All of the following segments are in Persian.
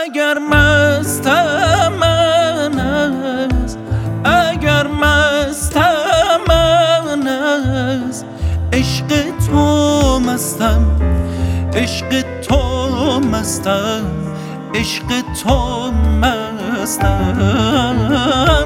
اگر مستم من است، اگر مستم من است، عشق تو مستم، عشق تو مستم، عشق تو مستم.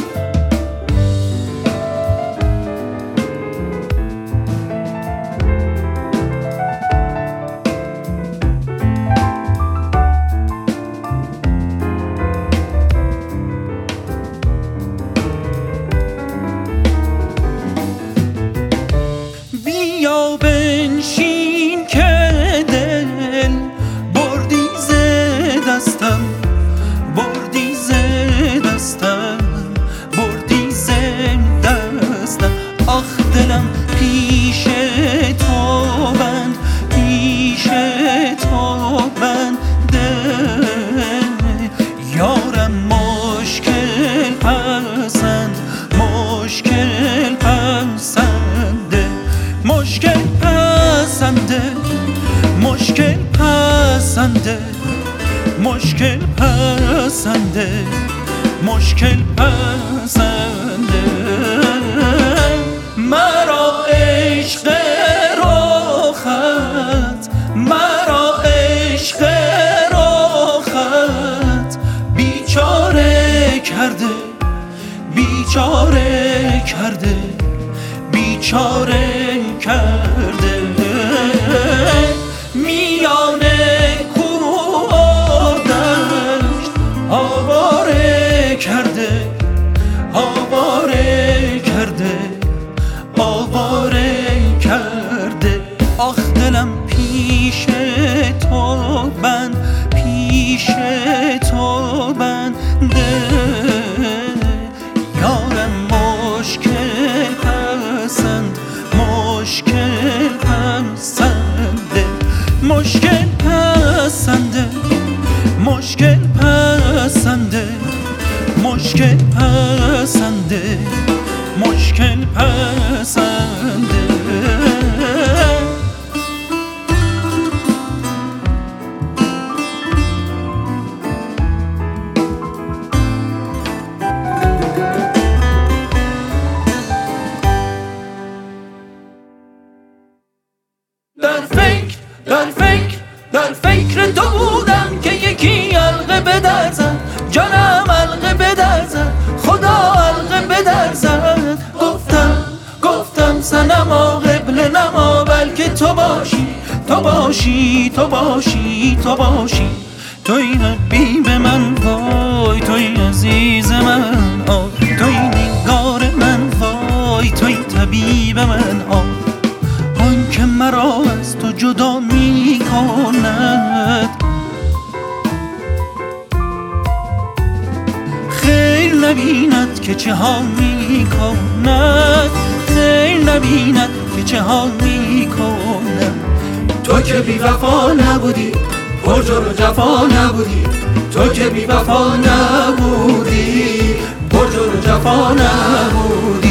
بیا بنشین که دل بردی ز دستم، بردی ز دستم، بردی ز دستم. آخ دلم پیش تو بند، پیش تو بنده، یارم مشکل پسند، مشکل پسنده، مشکل پسنده، مشکل پسنده، مشکل پسنده، مشکل پسنده. مرا عشق رخت، مرا عشق رخت بیچاره کرده، بیچاره کرده، بیچاره کرده. میان کوه و دشت آواره کرده، آواره کرده، آواره کرده. آخ دلم پیش تو بند، پیش تو بنده، یارم مشکل پسند، مشکل پسنده، مشکل پسنده، مشکل پسنده، مشکل پسنده، مشکل پسنده. در فکر تو بودم که یکی علقه به در زد، جانم علقه به در زد، خدا علقه به در زد. گفتم صنما قبله نما، بلکه تو باشی، تو باشی، تو باشی، تو باشی. توی حبیب من وای، توی عزیز من آه، توی نگار من وای، توی طبیب من آه. آن که مرا از تو جدا می کند، خیر نبیند که چه ها می کند، خیر نبیند که چه ها می کند. تو که بی وفا نبودی، پر جور و جفا نبودی، تو که بی وفا نبودی، پر جور و جفا نبودی.